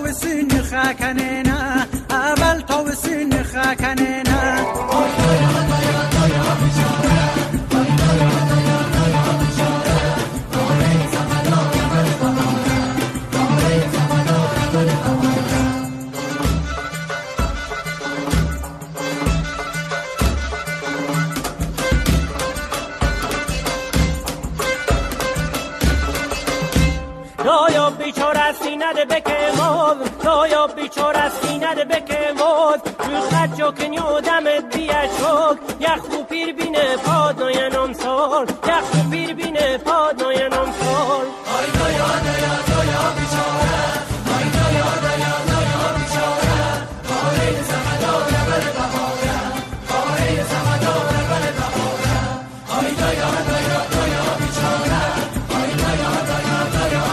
وسن خاکننا اول تا وسن خاکننا یا بیچاره سینه بکمود یا بیچاره سینه بکمود رو خجو کنیو دمت بیاشوک یخو پیر بینه پاد نوینم سال یخو پیر بینه پاد نوینم سال آی یا بیچاره آی یا بیچاره آی زمدا ربل بهاره آی زمدا ربل بهاره آی یا بیچاره آی یا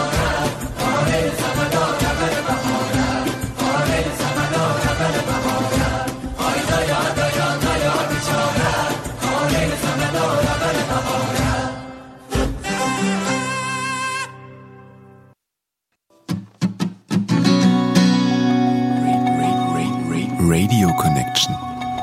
Radio Connection.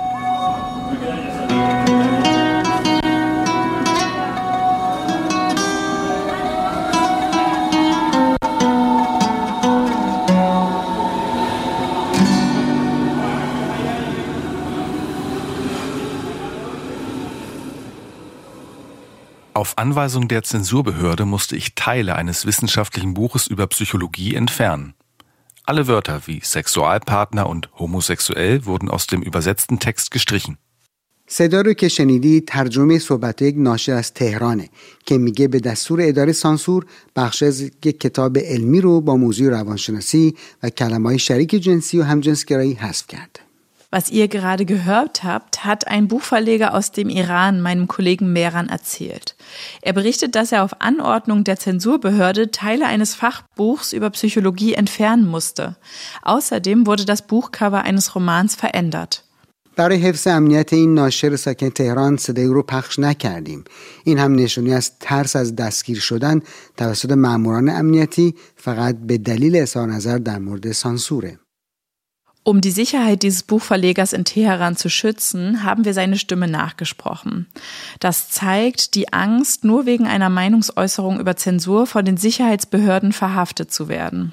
Auf Anweisung der Zensurbehörde musste ich Teile eines wissenschaftlichen Buches über Psychologie entfernen. Alle Wörter wie Sexualpartner und homosexuell wurden aus dem übersetzten Text gestrichen. صدا رو که شنیدی ترجمه صحبت یک ناشر از تهرانه که میگه به دستور اداره سانسور بخش از یک کتاب علمی رو با موضوع روانشناسی و کلمه‌های شریک جنسی و همجنسگرایی حذف کرده. Was ihr gerade gehört habt, hat ein Buchverleger aus dem Iran meinem Kollegen Mehran erzählt. Er berichtet, dass er auf Anordnung der Zensurbehörde Teile eines Fachbuchs über Psychologie entfernen musste. Außerdem wurde das Buchcover eines Romans verändert. برای حفظ امنیت این ناشر ساکن تهران صدای رو پخش نکردیم. این هم نشونی از ترس از دستگیر شدن توسط ماموران امنیتی فقط به دلیل اظهار نظر در مورد سانسوره. Um die Sicherheit dieses Buchverlegers in Teheran zu schützen, haben wir seine Stimme nachgesprochen. Das zeigt die Angst, nur wegen einer Meinungsäußerung über Zensur von den Sicherheitsbehörden verhaftet zu werden.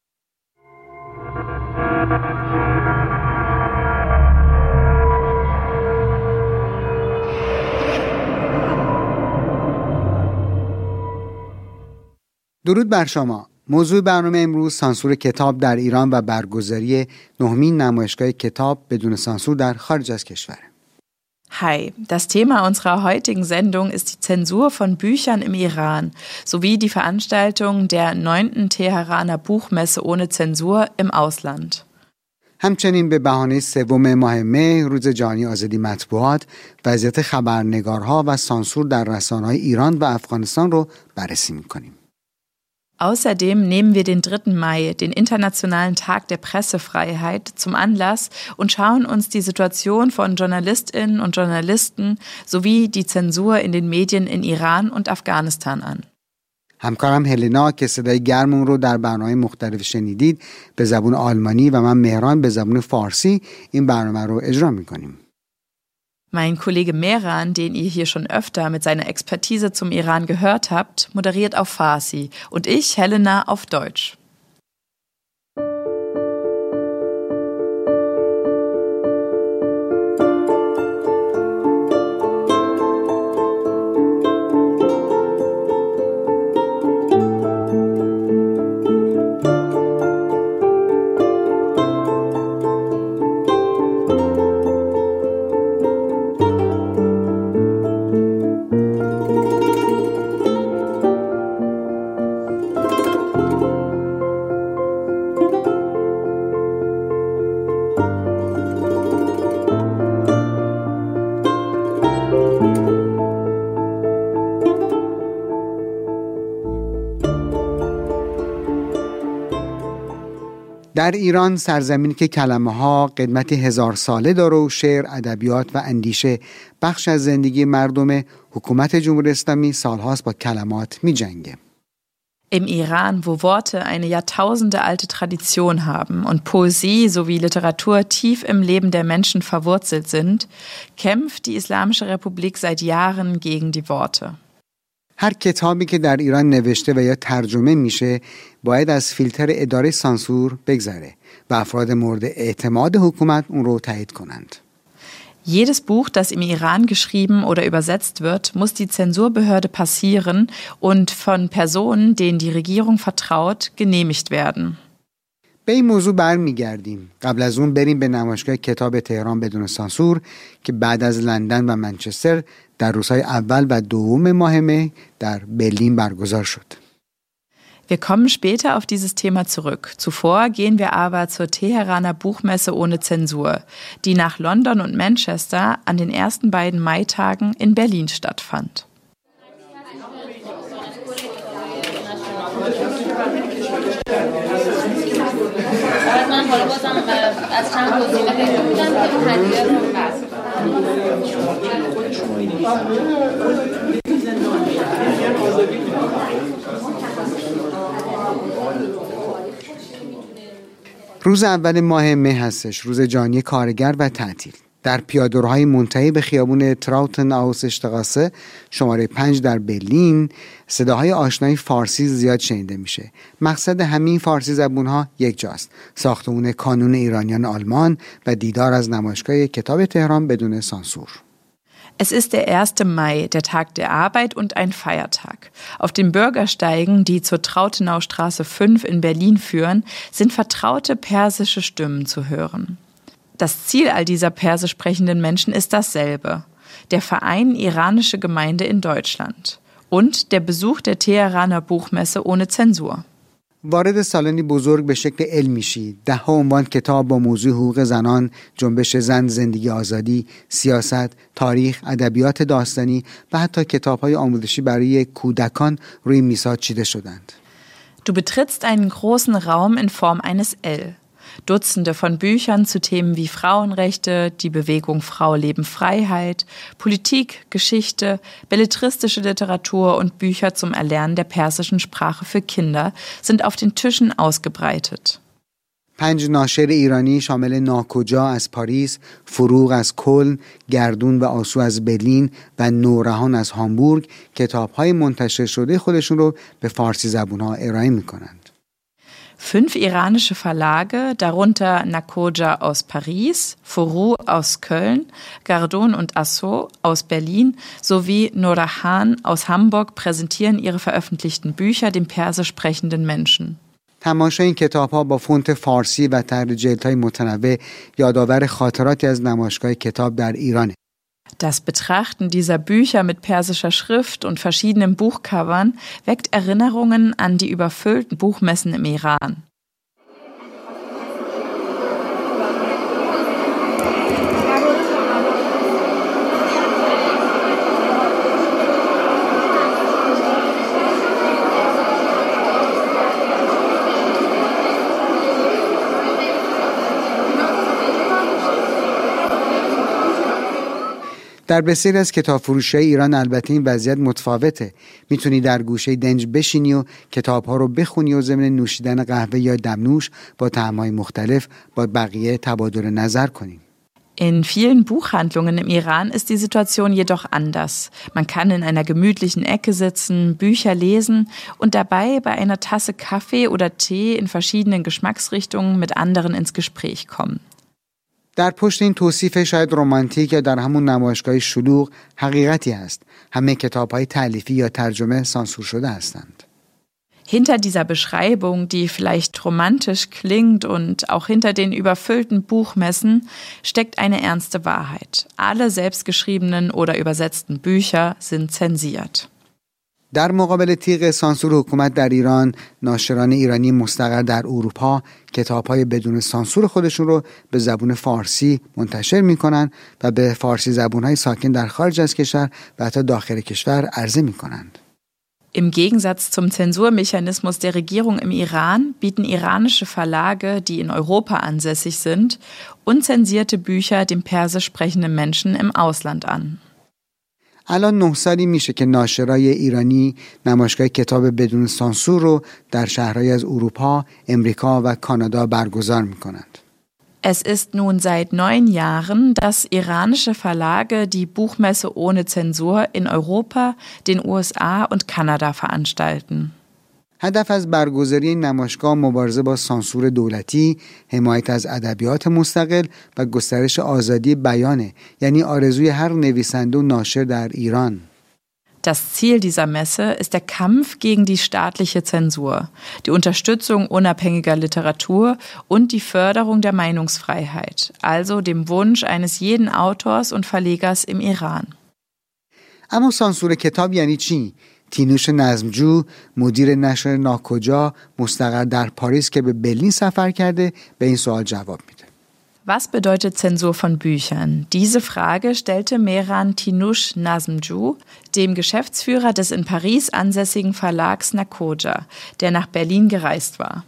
درود بر شما. موضوع برنامه امروز سانسور کتاب در ایران و برگزاری 9مین نمایشگاه کتاب بدون سانسور در خارج از کشور. Hi, das Thema unserer heutigen Sendung ist die Zensur von Büchern im Iran sowie die Veranstaltung der 9. Teheraner Buchmesse ohne Zensur im Ausland. همچنین به بهانه 3 ماه مه روز جهانی آزادی مطبوعات وضعیت خبرنگارها و سانسور در رسانه‌های ایران و افغانستان رو بررسی می‌کنیم. Außerdem nehmen wir den 3. Mai, den Internationalen Tag der Pressefreiheit, zum Anlass und schauen uns die Situation von JournalistInnen und Journalisten sowie die Zensur in den Medien in Iran und Afghanistan an. همکارم هلنا که صدای گرمون رو در برنامه مختلف شنیدید به زبان آلمانی و من مهران به زبان فارسی این برنامه رو اجرا می‌کنیم. Mein Kollege Mehran, den ihr hier schon öfter mit seiner Expertise zum Iran gehört habt, moderiert auf Farsi und ich, Helena, auf Deutsch. در ایران سرزمینی که کلمه‌ها قدمتی 1000 ساله داره و شعر، ادبیات و اندیشه بخش از زندگی مردم، حکومت جمهوری اسلامی سالهاست با کلمات می‌جنگه. Im Iran, wo Worte eine jahrtausendealte Tradition haben und Poesie sowie Literatur tief im Leben der Menschen verwurzelt sind, kämpft die Islamische Republik seit Jahren gegen die Worte. هر کتابی که در ایران نوشته و یا ترجمه میشه باید از فیلتر اداره سانسور بگذره و افراد مورد اعتماد حکومت اون رو تایید کنند. Jedes Buch, das im Iran geschrieben oder übersetzt wird, muss die Zensurbehörde passieren und von Personen, denen die Regierung vertraut, genehmigt werden. به این موضوع برمیگردیم. قبل از اون بریم به نمایشگاه کتاب تهران بدون سانسور که بعد از لندن و منچستر در روزهای اول و دوم ماه مه در برلین برگزار شد. Wir kommen später auf dieses Thema zurück. Zuvor gehen wir aber zur Teheraner Buchmesse ohne Zensur, die nach London und Manchester an den ersten beiden Maitagen in Berlin stattfand. روز اول ماه مه هستش، روز جهانی کارگر و تعطیل. در پیاده‌روهای منتهی به خیابون تراوتن آوس اشتقاسه شماره 5 در برلین صداهای آشنای فارسی زیاد شنیده میشه. مقصد همین فارسی زبونها یک جاست: ساختمان کانون ایرانیان آلمان و دیدار از نمایشگاه کتاب تهران بدون سانسور. Es ist der 1. Mai, der Tag der Arbeit und ein Feiertag. Auf den Bürgersteigen, die zur Trautenaustraße 5 in Berlin führen, sind vertraute persische Stimmen zu hören. Das Ziel all dieser persisch sprechenden Menschen ist dasselbe: der Verein Iranische Gemeinde in Deutschland und der Besuch der Teheraner Buchmesse ohne Zensur. وارد سالنی بزرگ به شکل علم میشی. 10 عنوان کتاب با موضوع حقوق زنان، جنبش زن، زندگی آزادی، سیاست، تاریخ، ادبیات داستانی و حتی کتاب‌های آموزشی برای کودکان روی میزها چیده شدند. Du betrittst einen großen Raum in Form eines L. Dutzende von Büchern zu Themen wie Frauenrechte, die Bewegung Frau, Leben, Freiheit, Politik, Geschichte, belletristische Literatur und Bücher zum Erlernen der persischen Sprache für Kinder sind auf den Tischen ausgebreitet. 5 ناشر ایرانی شامل ناکجا از پاریس، فروغ از کلن، گردون و آسو از برلین و نورهان از هامبورگ کتاب‌های منتشر شده خودشون رو به فارسی زبون‌ها ارائه می‌کنند. 5 iranische Verlage, darunter Nakoja aus Paris, Furu aus Köln, Gardon und Assot aus Berlin sowie Norahan aus Hamburg präsentieren ihre veröffentlichten Bücher den persisch sprechenden Menschen. تماشای این کتاب‌ها با فونت فارسی و طرح جلدهای متنوع یادآور خاطراتی از نمایشگاه کتاب در ایرانه. Das Betrachten dieser Bücher mit persischer Schrift und verschiedenen Buchcovern weckt Erinnerungen an die überfüllten Buchmessen im Iran. در بسیاری از کتابفروشی‌های ایران البته این وضعیت متفاوته. میتونی در گوشه دنج بشینی و کتاب‌ها رو بخونی و ضمن نوشیدن قهوه یا دمنوش با طعم‌های مختلف با بقیه تبادل نظر کنی. In vielen Buchhandlungen im Iran ist die Situation jedoch anders. Man kann in einer gemütlichen Ecke sitzen, Bücher lesen und dabei bei einer Tasse Kaffee oder Tee in verschiedenen Geschmacksrichtungen mit anderen ins Gespräch kommen. در پشت این توصیف شاید رمانتیک یا در همون نمایشگاه شلوغ حقیقتی هست. همه کتاب‌های تألیفی یا ترجمه سانسور شده هستند. Hinter dieser Beschreibung, die vielleicht romantisch klingt und auch hinter den überfüllten Buchmessen, steckt eine ernste Wahrheit. Alle selbstgeschriebenen oder übersetzten Bücher sind zensiert. در مقابل تیغ سانسور حکومت در ایران، ناشران ایرانی مستقر در اروپا کتاب‌های بدون سانسور خودشون رو به زبان فارسی منتشر می‌کنن و به فارسی زبان‌های ساکن در خارج از کشور و حتی داخل کشور عرضه می‌کنند. Im Gegensatz zum Zensurmechanismus der Regierung im Iran bieten iranische Verlage, die in Europa ansässig sind, unzensierte Bücher den persisch sprechenden Menschen im Ausland an. الان 9 سالی میشه که ناشرای ایرانی نمایشگاه کتاب بدون سانسور رو در شهرهای از اروپا، امریکا و کانادا برگزار میکنند. Es ist nun seit 9 Jahren, dass iranische Verlage die Buchmesse ohne Zensur in Europa, den USA und Kanada veranstalten. هدف از برگزاری این نمایشگاه مبارزه با سانسور دولتی، حمایت از ادبیات مستقل و گسترش آزادی بیانه، یعنی آرزوی هر نویسنده و ناشر در ایران. Das Ziel dieser Messe ist der Kampf gegen die staatliche Zensur, die Unterstützung unabhängiger Literatur und die Förderung der Meinungsfreiheit, also dem Wunsch eines jeden Autors und Verlegers im Iran. اما سانسور کتاب یعنی چی؟ تینوش نظمجو، مدیر نشر ناکجا، مستقر در پاریس که به برلین سفر کرده، به این سوال جواب میده. Was bedeutet Zensur von Büchern? Diese Frage stellte Mehran Tinush Nazmju, dem Geschäftsführer des in Paris ansässigen Verlags Nakoja, der nach Berlin gereist war.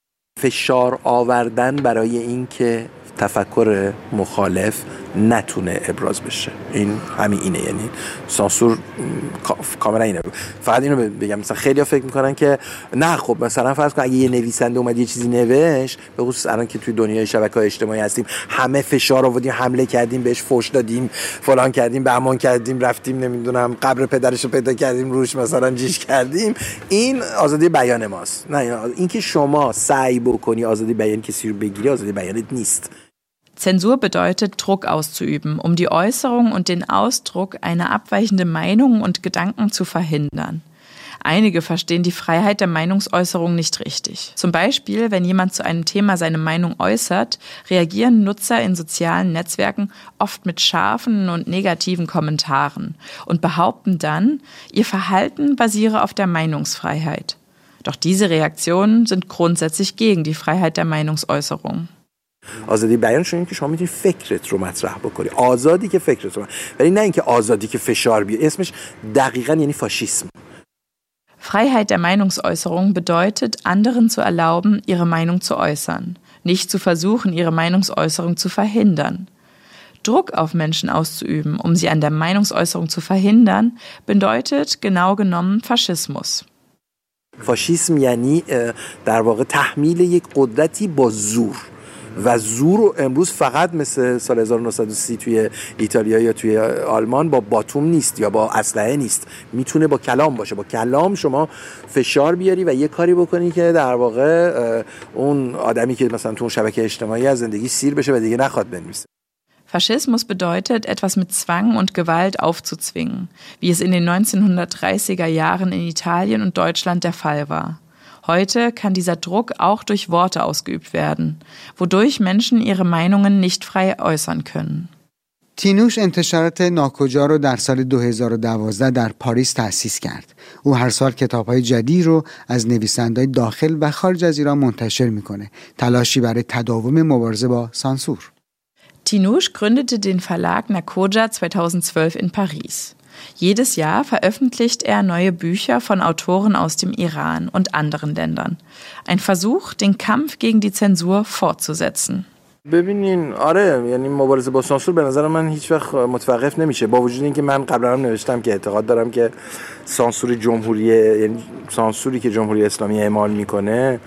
فشار آوردن برای اینکه تفکر مخالف نتونه ابراز بشه. این اینه، یعنی سانسور کاملا اینه. فقط اینو بگم، مثلا خیلی‌ها فکر میکنن که نه، خب مثلا فرض کن اگه یه نویسنده اومد یه چیزی نوشت، به خصوص الان که توی دنیای شبکه‌های اجتماعی هستیم، همه فشار آوردیم، حمله کردیم بهش، فحش دادیم، فلان کردیم، بهمان کردیم، رفتیم نمیدونم قبر پدرش رو پیدا کردیم، روش مثلا جیش کردیم. این آزادی بیان ماست. نه، اینکه شما سعی بکنی آزادی بیان کسی رو بگیری، آزادی بیانت نیست. Zensur bedeutet, Druck auszuüben, um die Äußerung und den Ausdruck einer abweichenden Meinung und Gedanken zu verhindern. Einige verstehen die Freiheit der Meinungsäußerung nicht richtig. Zum Beispiel, wenn jemand zu einem Thema seine Meinung äußert, reagieren Nutzer in sozialen Netzwerken oft mit scharfen und negativen Kommentaren und behaupten dann, ihr Verhalten basiere auf der Meinungsfreiheit. Doch diese Reaktionen sind grundsätzlich gegen die Freiheit der Meinungsäußerung. آزادی بیانش اینه که شما میتونی فکرت رو مطرح بکنی، آزادی که فکرت رو، ولی نه اینکه آزادی که فشار بیاره. اسمش دقیقاً یعنی فاشیسم. Freiheit der Meinungsäußerung bedeutet, anderen zu erlauben, ihre Meinung zu äußern, nicht zu versuchen, ihre Meinungsäußerung zu verhindern. Druck auf Menschen auszuüben, um sie an der Meinungsäußerung zu verhindern, bedeutet genau genommen Faschismus. فاشیسم یعنی در واقع تحمیل یک قدرتی با زور. و زور رو امروز فقط مثل سال 1930 توی ایتالیا یا توی آلمان با باتوم نیست یا با اسلحه نیست، میتونه با کلام باشه. با کلام شما فشار بیاری و یه کاری بکنی که در واقع اون آدمی که مثلا تو اون شبکه اجتماعی از زندگی سیر بشه و دیگه نخواد بنویسه. Faschismus bedeutet, etwas mit Zwang und Gewalt aufzuzwingen, wie es in den 1930er Jahren in Italien und Deutschland der Fall war. Heute kann dieser Druck auch durch Worte ausgeübt werden, wodurch Menschen ihre Meinungen nicht frei äußern können. تینوش انتشارات ناکجا رو در سال 2012 در پاریس تأسیس کرد. او هر سال کتاب‌های جدید رو از نویسنده‌های داخل و خارج از ایران منتشر می‌کنه. تلاشی برای تداوم مبارزه با سانسور. Tinush gründete den Verlag Nakoja 2012 in Paris. Jedes Jahr veröffentlicht er neue Bücher von Autoren aus dem Iran und anderen Ländern. Ein Versuch, den Kampf gegen die Zensur fortzusetzen. ببینین، آره، یعنی مبارزه با سانسور به نظر من هیچ وقت متوقف نمیشه، با وجود اینکه من قبلا هم نوشتم که اعتقاد دارم که سانسور جمهوری، یعنی سانسوری که جمهوری اسلامی اعمال میکنه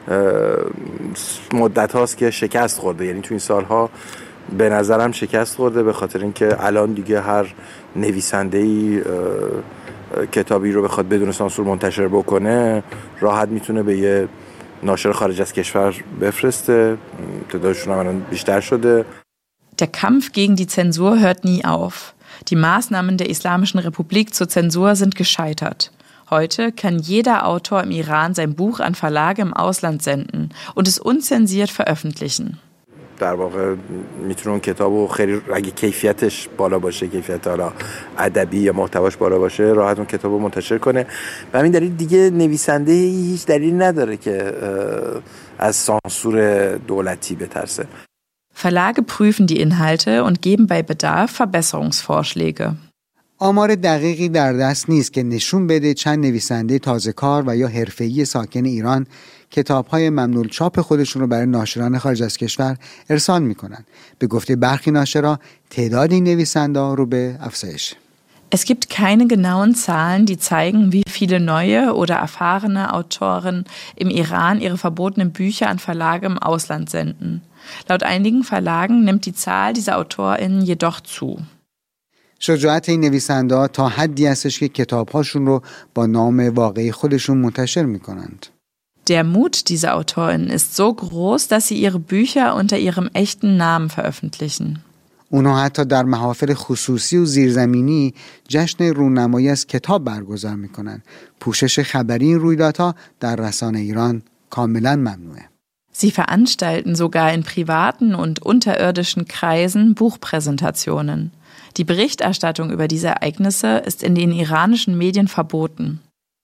مدت هاست که شکست خورده. یعنی تو این سالها به نظرم شکست خورده، به خاطر اینکه الان دیگه هر نویسنده‌ای کتابی رو بخواد بدون سانسور منتشر بکنه راحت میتونه به یه ناشر خارج از کشور بفرسته. تعدادشون هم بیشتر شده. Der Kampf gegen die Zensur hört nie auf. Die Maßnahmen der Islamischen Republik zur Zensur sind gescheitert. Heute kann jeder Autor im Iran sein Buch an Verlage im Ausland senden und es unzensiert veröffentlichen. در واقع میتونه اون کتابو خیلی اگه کیفیتش بالا باشه، کیفیت حالا ادبی یا محتواش بالا باشه، راحت اون کتابو منتشر کنه. و همین دلیل دیگه نویسنده هیچ دلیلی نداره که از سانسور دولتی بترسه. Verlage prüfen die Inhalte und geben bei Bedarf Verbesserungsvorschläge. آمار دقیقی در دست نیست که نشون بده چند نویسنده تازه کار و یا حرفه‌ای ساکن ایران کتاب‌های ممنوع چاپ خودشون رو برای ناشران خارج از کشور ارسال می‌کنن. به گفته برخی ناشرا تعداد این نویسنده‌ها رو به افزایش. Es gibt keine genauen Zahlen, die zeigen, wie viele neue oder erfahrene Autoren im Iran ihre verbotenen Bücher an Verlage im Ausland senden. Laut einigen Verlagen nimmt die Zahl dieser AutorInnen jedoch zu. شجاعت این نویسنده‌ها تا حدی هستش که کتاب‌هاشون رو با نام واقعی خودشون منتشر می‌کنند. Der Mut dieser AutorInnen ist so groß, dass sie ihre Bücher unter ihrem echten Namen veröffentlichen. اونها حتی در محافل خصوصی و زیرزمینی جشن رونمایی از کتاب برگزار می‌کنند. پوشش خبری این رویدادها در رسانه ایران کاملاً ممنوعه. Sie veranstalten sogar in privaten und unterirdischen Kreisen Buchpräsentationen. Die Berichterstattung über diese Ereignisse ist in den iranischen Medien verboten.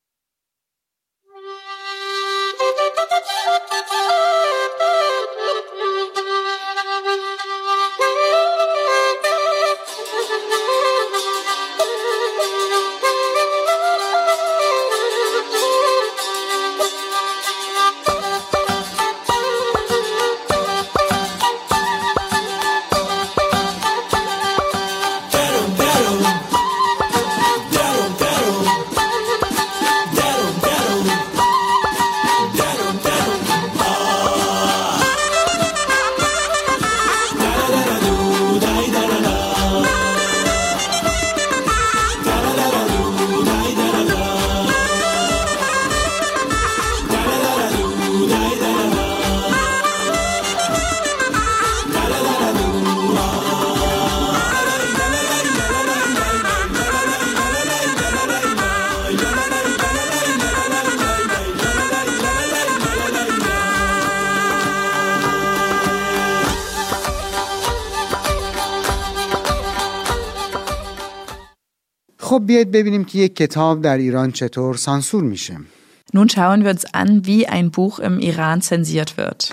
خب بیایید ببینیم که یک کتاب در ایران چطور سانسور میشه. Nun schauen wir uns an, wie ein Buch im Iran zensiert wird.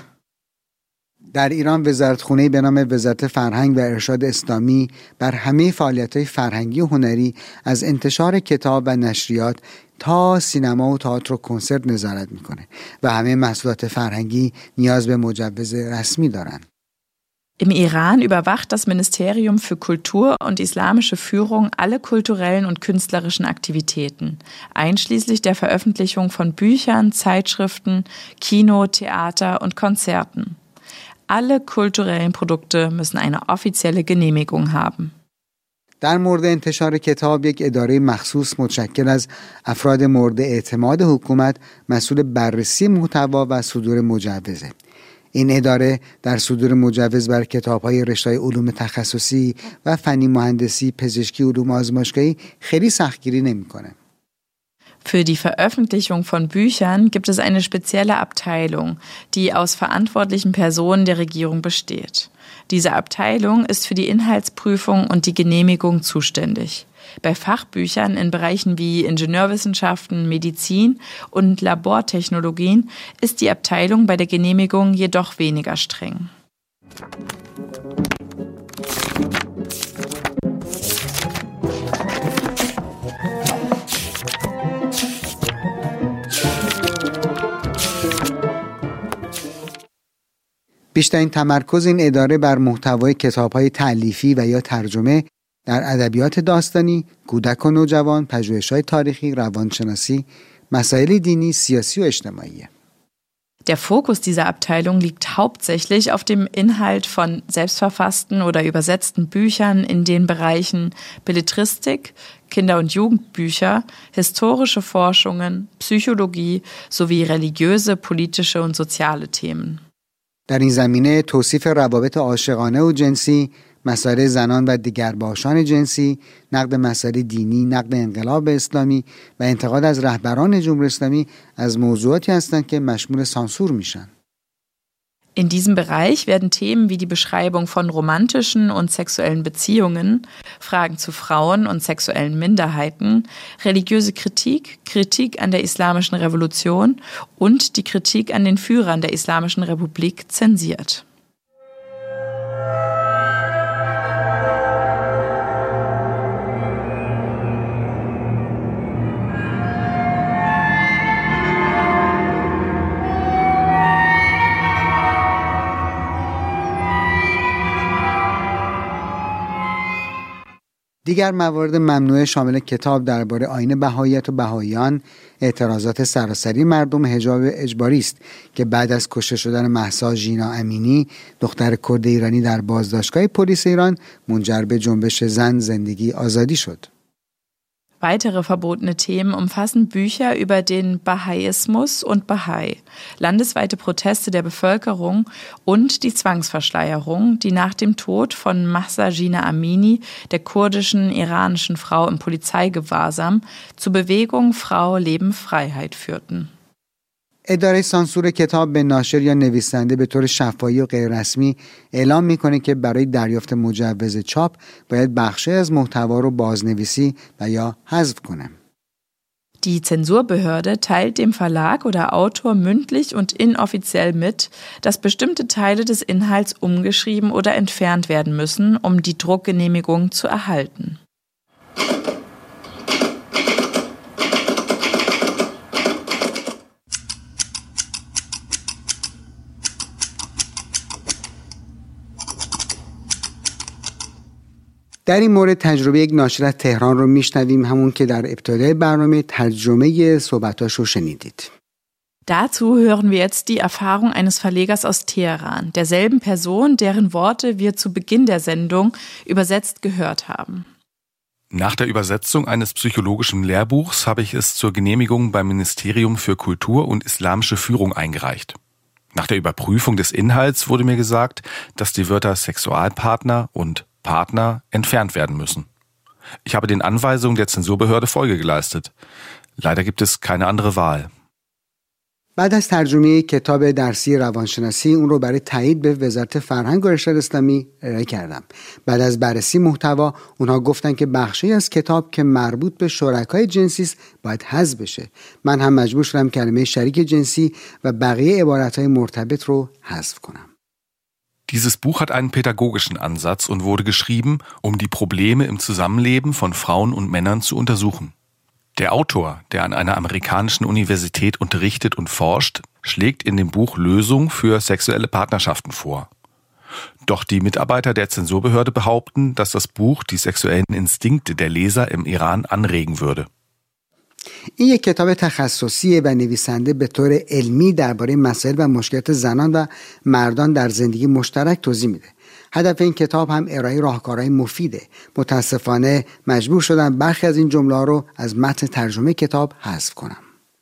در ایران وزارتخونه‌ای به نام وزارت فرهنگ و ارشاد اسلامی بر همه فعالیت‌های فرهنگی و هنری از انتشار کتاب و نشریات تا سینما و تئاتر و کنسرت نظارت میکنه و همه محصولات فرهنگی نیاز به مجوز رسمی دارند. Im Iran überwacht das Ministerium für Kultur und islamische Führung alle kulturellen und künstlerischen Aktivitäten, einschließlich der Veröffentlichung von Büchern, Zeitschriften, Kino, Theater und Konzerten. Alle kulturellen Produkte müssen eine offizielle Genehmigung haben. در مورد انتشار کتاب یک اداره مخصوص متشکل از افراد مورد اعتماد حکومت مسئول بررسی محتوا و صدور مجوزه. این اداره در صدور مجوز بر کتاب‌های رشته‌های علوم تخصصی و فنی مهندسی، پزشکی، علوم آزمایشگاهی خیلی سختگیری نمی‌کنه. Für die Veröffentlichung von Büchern gibt es eine spezielle Abteilung, die aus verantwortlichen Personen der Regierung besteht. Diese Abteilung ist für die Inhaltsprüfung und die Genehmigung zuständig. Bei Fachbüchern in Bereichen wie Ingenieurwissenschaften, Medizin und Labortechnologien ist die Abteilung bei der Genehmigung jedoch weniger streng. بیشترین تمرکز این اداره بر محتوای کتاب‌های تألیفی و یا ترجمه در ادبیات داستانی، کودک و نوجوان، پژوهش‌های تاریخی، روانشناسی، مسائل دینی، سیاسی و اجتماعی. Der Fokus dieser Abteilung liegt hauptsächlich auf dem Inhalt von selbstverfassten oder übersetzten Büchern in den Bereichen Belletristik, Kinder- und Jugendbücher, historische Forschungen, Psychologie sowie religiöse, politische und soziale Themen. در این زمینه توصیف روابط عاشقانه و جنسی، مسائل زنان و دگرباشان جنسی، نقد مسائل دینی، نقد انقلاب اسلامی و انتقاد از رهبران جمهوری اسلامی از موضوعاتی هستند که مشمول سانسور میشن. In diesem Bereich werden Themen wie die Beschreibung von romantischen und sexuellen Beziehungen, Fragen zu Frauen und sexuellen Minderheiten, religiöse Kritik, Kritik an der Islamischen Revolution und die Kritik an den Führern der Islamischen Republik zensiert. دیگر موارد ممنوعه شامل کتاب درباره آیین بهاییت و بهاییان، اعتراضات سراسری مردم، حجاب اجباری است که بعد از کشته شدن مهسا ژینا امینی، دختر کرد ایرانی در بازداشتگاه پلیس ایران، منجر به جنبش زن زندگی آزادی شد. Weitere verbotene Themen umfassen Bücher über den Bahaismus und Bahai, landesweite Proteste der Bevölkerung und die Zwangsverschleierung, die nach dem Tod von Mahsa Jina Amini, der kurdischen iranischen Frau im Polizeigewahrsam, zur Bewegung Frau, Leben, Freiheit führten. اداره سانسور کتاب به ناشر یا نویسنده به طور شفاهی و غیررسمی اعلام میکنه که برای دریافت مجوز چاپ باید بخشی از محتوا رو بازنویسی و یا حذف کنه. Die Zensurbehörde teilt dem Verlag oder Autor mündlich und inoffiziell mit, dass bestimmte Teile des Inhalts umgeschrieben oder entfernt werden müssen, um die Druckgenehmigung zu erhalten. در این مورد تجربه یک ناشر از تهران رو میشنویم، همون که در ابتدای برنامه ترجمه صحبتاش رو شنیدید. Dazu hören wir jetzt die Erfahrung eines Verlegers aus Teheran, derselben Person, deren Worte wir zu Beginn der Sendung übersetzt gehört haben. Nach der Übersetzung eines psychologischen Lehrbuchs habe ich es zur Genehmigung beim Ministerium für Kultur und Islamische Führung eingereicht. Nach der Überprüfung des Inhalts wurde mir gesagt, dass die Wörter Sexualpartner und Partner entfernt werden müssen. Ich habe den Anweisungen der Zensurbehörde Folge geleistet. Leider gibt es keine andere Wahl. بعد از ترجمه کتاب درسی روانشناسی اون رو برای تایید به وزارت فرهنگ و ارشاد اسلامی ارائه کردم. بعد از بررسی محتوا اونها گفتن که بخشی از کتاب که مربوط به شرکای جنسی است باید حذف بشه. من هم مجبور شدم کلمه شریک جنسی و بقیه عبارتهای مرتبط رو حذف کنم. Dieses Buch hat einen pädagogischen Ansatz und wurde geschrieben, um die Probleme im Zusammenleben von Frauen und Männern zu untersuchen. Der Autor, der an einer amerikanischen Universität unterrichtet und forscht, schlägt in dem Buch Lösungen für sexuelle Partnerschaften vor. Doch die Mitarbeiter der Zensurbehörde behaupten, dass das Buch die sexuellen Instinkte der Leser im Iran anregen würde. این یک کتاب تخصصیه و نویسنده به طور علمی درباره مسائل و مشکلات زنان و مردان در زندگی مشترک توضیح میده. هدف این کتاب هم ارائه راهکارهای مفیده. متاسفانه مجبور شدم برخی از این جمله رو از متن ترجمه کتاب حذف کنم.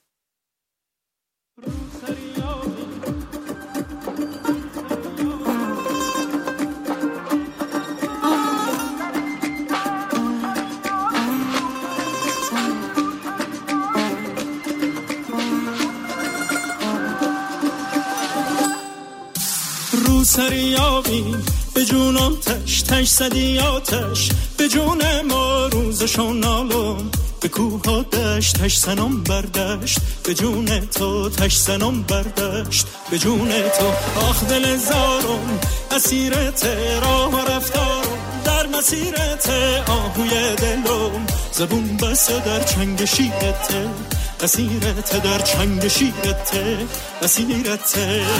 سریابی به جونم تش تش زدی آتش به جون ما روزشون نالم به کوه ها دشت تش زنم بردشت به جون تو تش زنم بردشت به جون تو آخ دل زارم اسیرت راه و رفتارم در مسیرت آهوی دلم زبون بسته در چنگ شیرت اسیرت در چنگ شیرت اسیرت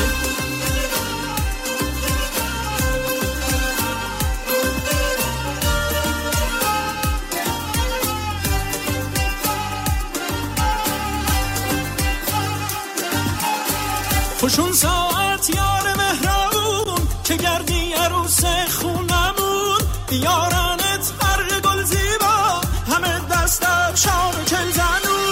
خوشون ساعت یار مهربون که گردی عروس خونمون بیارنت هر گل زیبا همه دست افشان و چل زنون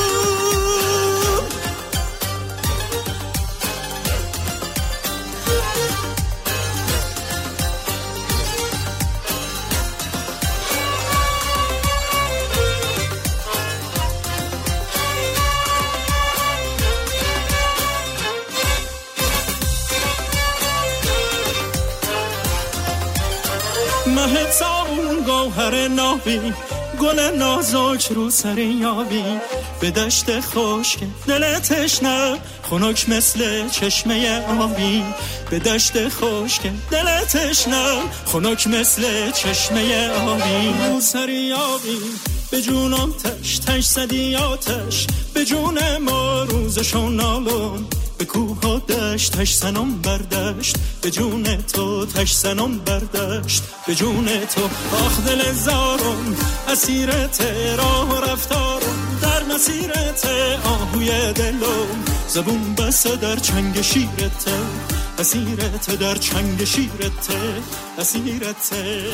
مهت ساون گوهر نابی گل نازک رو سر یابی به دشت خشک دل تشنه خنک مثل چشمه آبی به دشت خشک دل تشنه خنک مثل چشمه آبی رو سر یابی به جونم تش تش زدی آتش به جون ما روزشون نالم به کوه ها دشتش سنم بردشت به جون تو تش سنم بردشت به جون تو آخ دل زارم اسیرت راه رفتارم در مسیرت آهوی دلم زبون بسته در چنگ شیرت اسیرت در چنگ شیرت اسیرت.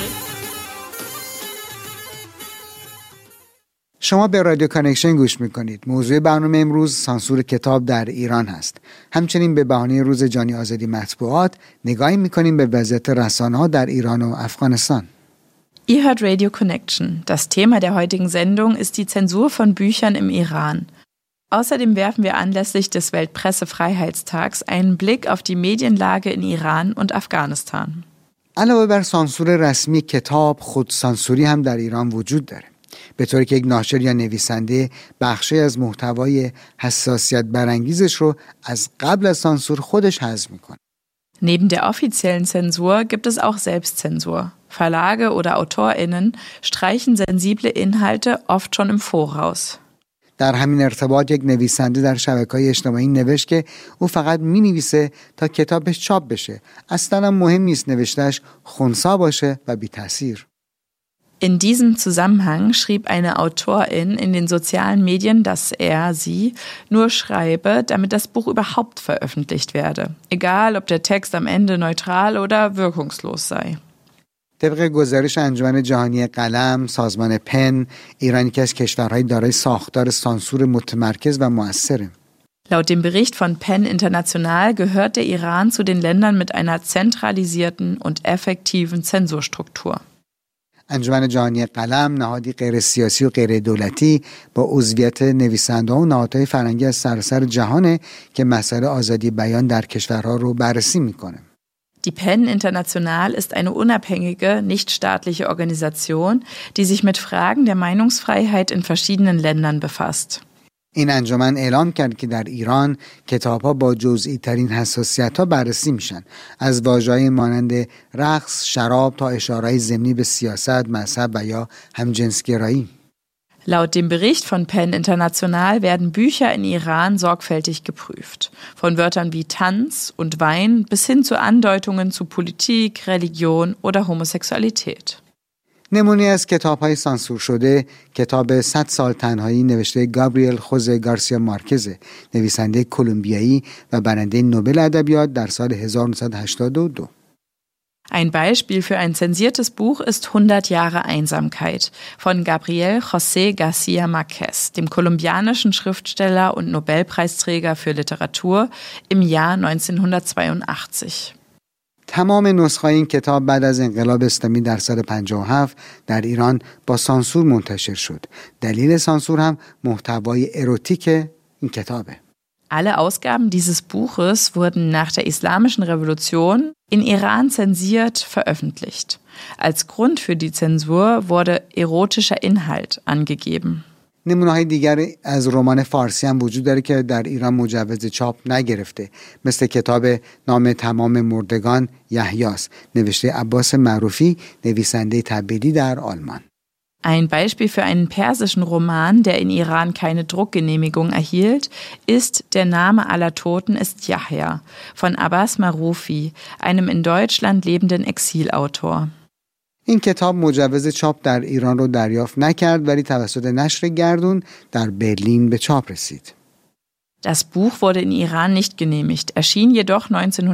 شما به رادیو کانکشن گوش میکنید. موضوع برنامه امروز سانسور کتاب در ایران هست. همچنین به بهانه روز جانی آزادی مطبوعات نگاهی میکنیم به وضعیت رسانه‌ها در ایران و افغانستان. Ihr hört Radio Connection. Das Thema der heutigen Sendung ist die Zensur von Büchern im Iran. Außerdem werfen wir anlässlich des Weltpressefreiheitstags einen Blick auf die Medienlage in Iran und Afghanistan. علاوه بر سانسور رسمی کتاب، خودسانسوری هم در ایران وجود داره. به طوری که یک ناشر یا نویسنده بخشی از محتوای حساسیت برانگیزش رو از قبل از سانسور خودش حذف میکنه. Neben der offiziellen Zensur gibt es auch Selbstzensur. Verlage oder AutorInnen streichen sensible Inhalte oft schon im Voraus. در همین ارتباط یک نویسنده در شبکه‌های اجتماعی نوشت که او فقط می‌نویسه تا کتابش چاپ بشه. اصلاً مهم نیست نوشته‌اش خنثی باشه و بی‌تأثیر. In diesem Zusammenhang schrieb eine Autorin in den sozialen Medien, dass sie nur schreibe, damit das Buch überhaupt veröffentlicht werde. Egal, ob der Text am Ende neutral oder wirkungslos sei. طبق گزارش انجمن جهانی قلم، سازمان پن، ایران یکی از کشورهای دارای ساختار سانسور متمرکز و مؤثره. Laut dem Bericht von PEN International gehört der Iran zu den Ländern mit einer zentralisierten und effektiven Zensurstruktur. انجمن جهانی قلم نهادی غیر سیاسی و غیر دولتی با عضویت نویسنده‌ها و نهادهای فرهنگی از سراسر جهانه که مسائل آزادی بیان در کشورها رو بررسی میکنه. Die PEN International ist eine unabhängige, nichtstaatliche Organisation, die sich mit Fragen der Meinungsfreiheit in verschiedenen Ländern befasst. این انجمن اعلام کرد که در ایران کتاب‌ها با جزئی ترین حساسیت‌ها بررسی میشن، از واژه‌های مانند رقص، شراب تا اشاره‌های ضمنی به سیاست، مذهب و یا همجنسگرایی. Laut dem Bericht von PEN International werden Bücher in Iran sorgfältig geprüft. Von Wörtern wie Tanz und Wein bis hin zu Andeutungen zu Politik, Religion oder Homosexualität. نمونه از کتاب‌های سانسور شده کتاب 100 سال تنهایی نوشته گابریل خوزه گارسیا مارکز، نویسنده کلمبیایی و برنده نوبل ادبیات در سال 1982. Ein Beispiel für ein zensiertes Buch ist 100 Jahre Einsamkeit von Gabriel José García Márquez, dem kolumbianischen Schriftsteller und Nobelpreisträger für Literatur im Jahr 1982. تمام نسخه‌های این کتاب بعد از انقلاب اسلامی در سال 57 در ایران با سانسور منتشر شد. دلیل سانسور هم محتوای اروتیک این کتابه. Alle Ausgaben dieses Buches wurden nach der Islamischen Revolution in Iran zensiert veröffentlicht. Als Grund für die Zensur wurde erotischer Inhalt angegeben. نمونه‌های دیگر از رمان فارسی هم وجود داره که در ایران مجوز چاپ نگرفته، مثل کتاب نام تمام مردگان یحیاست نوشته عباس معروفی، نویسنده تبعیدی در آلمان. Ein Beispiel für einen persischen Roman, der in Iran keine Druckgenehmigung erhielt, ist Der Name aller Toten ist Yahya von Abbas Maroufi, einem in Deutschland lebenden Exilautor. این کتاب مجوز چاپ در ایران رو دریافت نکرد ولی توسط نشر گردون در برلین به چاپ رسید. Das Buch wurde in Iran nicht genehmigt, erschien jedoch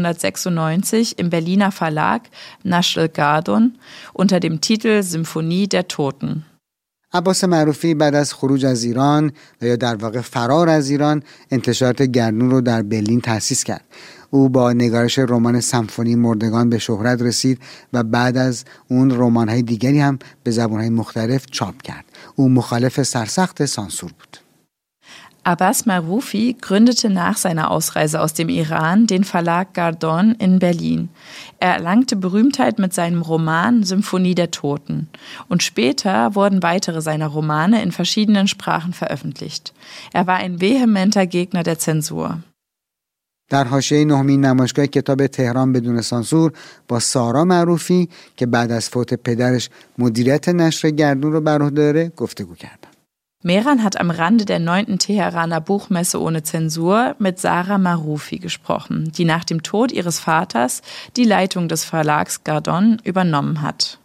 1996 im Berliner Verlag Nashr Gardon unter dem Titel Symphonie der Toten. عباس معروفی بعد از خروج از ایران و یا در واقع فرار از ایران انتشارات گردون رو در برلین تأسیس کرد. او با نگارش رمان سمفونی مردگان به شهرت رسید و بعد از اون رمان‌های دیگری هم به زبان‌های مختلف چاپ کرد. او مخالف سرسخت سانسور بود. Abbas Maroufi gründete nach seiner Ausreise aus dem Iran den Verlag Gardon in Berlin. Er erlangte Berühmtheit mit seinem Roman Symphonie der Toten. Und später wurden weitere seiner Romane in verschiedenen Sprachen veröffentlicht. Er war ein vehementer Gegner der Zensur. در حاشیه نهمین نمایشگاه کتاب تهران بدون سانسور با سارا معروفی که بعد از فوت پدرش مدیریت نشر گردون رو بر عهده داره گفتگو کردم. Mehran hat am Rande der 9. Teheraner Buchmesse ohne Zensur mit Sarah Maroufi gesprochen, die nach dem Tod ihres Vaters die Leitung des Verlags Gardon übernommen hat.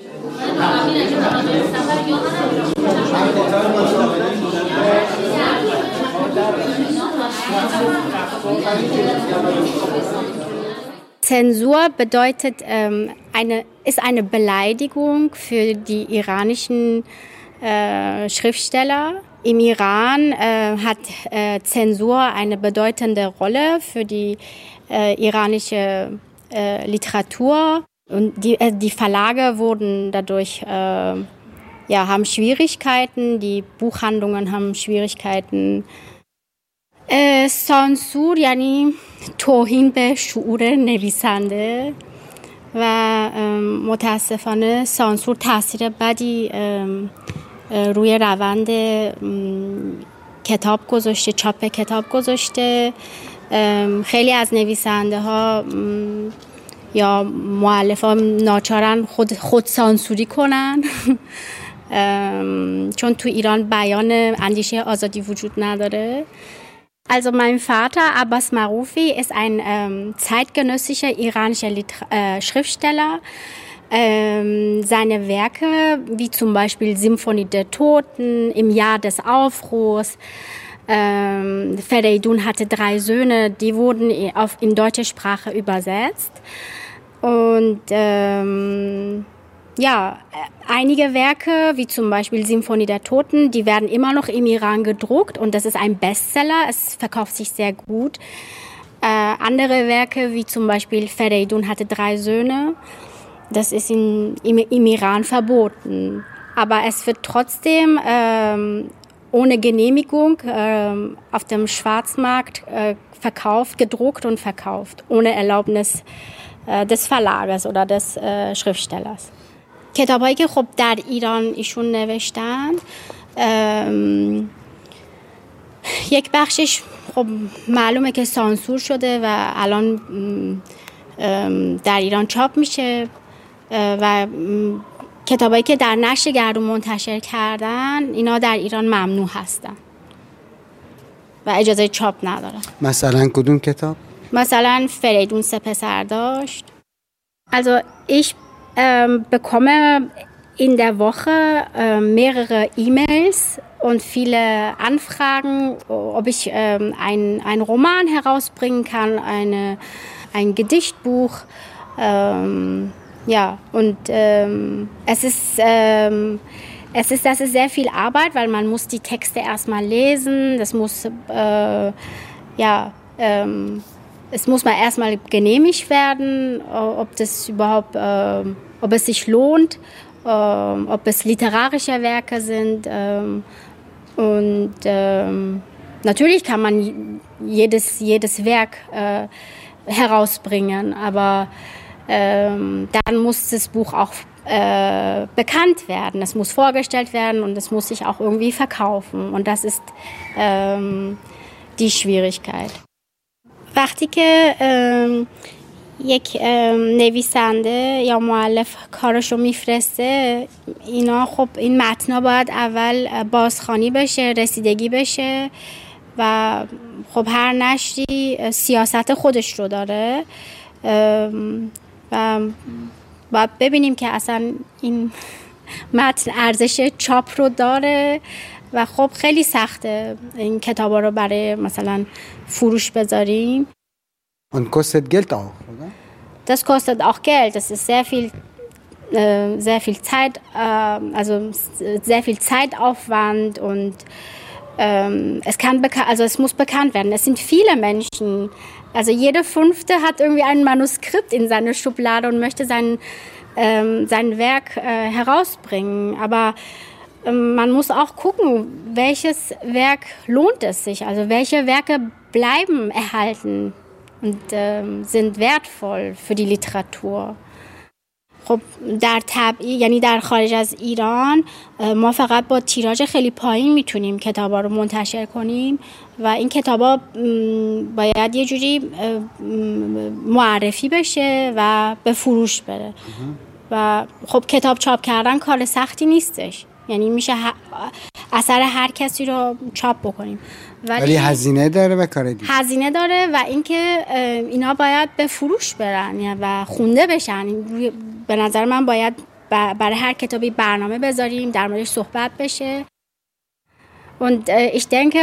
Zensur bedeutet, ist eine Beleidigung für die iranischen Schriftsteller. Im Iran hat Zensur eine bedeutende Rolle für die iranische Literatur. Und die Verlage wurden dadurch, haben Schwierigkeiten, die Buchhandlungen haben Schwierigkeiten. سانسور یعنی توهین به شعور نویسنده و متاسفانه سانسور تاثیر بدی روی روند کتاب گذاشته، چاپ کتاب گذاشته. خیلی از نویسنده ها یا مؤلفان ناچارن خود سانسوری کنن چون تو ایران بیان اندیشه آزادی وجود نداره. Also mein Vater, Abbas Maroufi, ist ein zeitgenössischer iranischer Schriftsteller. Seine Werke, wie zum Beispiel Symphonie der Toten, Im Jahr des Aufruhrs, Fereidun hatte 3 Söhne, die wurden in deutsche Sprache übersetzt. Und einige Werke, wie zum Beispiel Symphonie der Toten, die werden immer noch im Iran gedruckt und das ist ein Bestseller, es verkauft sich sehr gut. Andere Werke, wie zum Beispiel Fereidun hatte 3 Söhne, das ist im Iran verboten. Aber es wird trotzdem ohne Genehmigung auf dem Schwarzmarkt verkauft, gedruckt und verkauft, ohne Erlaubnis des Verlagers oder des Schriftstellers. کتابایی که خب در ایران ایشون نوشتن یک بخشش خب معلومه که سانسور شده و الان در ایران چاپ میشه و کتابایی که در نشر گردون منتشر کردن اینا در ایران ممنوع هستن و اجازه چاپ ندارن. مثلا کدوم کتاب؟ مثلا فریدون 3 پسر داشت. Also ich bekomme in der Woche mehrere E-Mails und viele Anfragen, ob ich einen Roman herausbringen kann, ein Gedichtbuch. Es ist sehr viel Arbeit, weil man muss die Texte erstmal lesen, es muss mal erstmal genehmigt werden, ob das überhaupt, ob es sich lohnt, ob es literarische Werke sind. Natürlich kann man jedes Werk herausbringen, aber dann muss das Buch auch bekannt werden. Es muss vorgestellt werden und es muss sich auch irgendwie verkaufen. Und das ist die Schwierigkeit. وقتی که یک نویسنده یا مؤلف کارشو میفرسته اینا خب این متنا باید اول بازخوانی بشه، رسیدگی بشه و خب هر نشری سیاست خودش رو داره و باید ببینیم که اصلا این متن ارزش چاپ رو داره و خب خیلی سخته این کتابا رو برای مثلا فروش بذاریم. Und kostet Geld auch, oder? Das kostet auch Geld. Das ist sehr viel Zeit, sehr viel Zeitaufwand und es muss bekannt werden. Es sind viele Menschen. Also jeder 5. hat irgendwie ein Manuskript in seiner Schublade und möchte sein Werk herausbringen. Aber man muss auch gucken, welches Werk lohnt es sich. Also welche Werke bleiben erhalten und sind wertvoll für die Literatur. خب در تبعید یعنی در خارج از ایران ما فقط با تیراژ خیلی پایین میتونیم کتابا رو منتشر کنیم و این کتابا باید یه جوری معرفی بشه و به فروش بره و خب کتاب چاپ کردن کار سختی نیستش یعنی میشه اثر هر کسی رو چاپ بکنیم، ولی هزینه داره و کار دیگه هزینه داره و اینکه اینا باید به فروش برن و خونده بشن. به نظر من باید برای هر کتابی برنامه بذاریم، در موردش صحبت بشه. Und ich denke,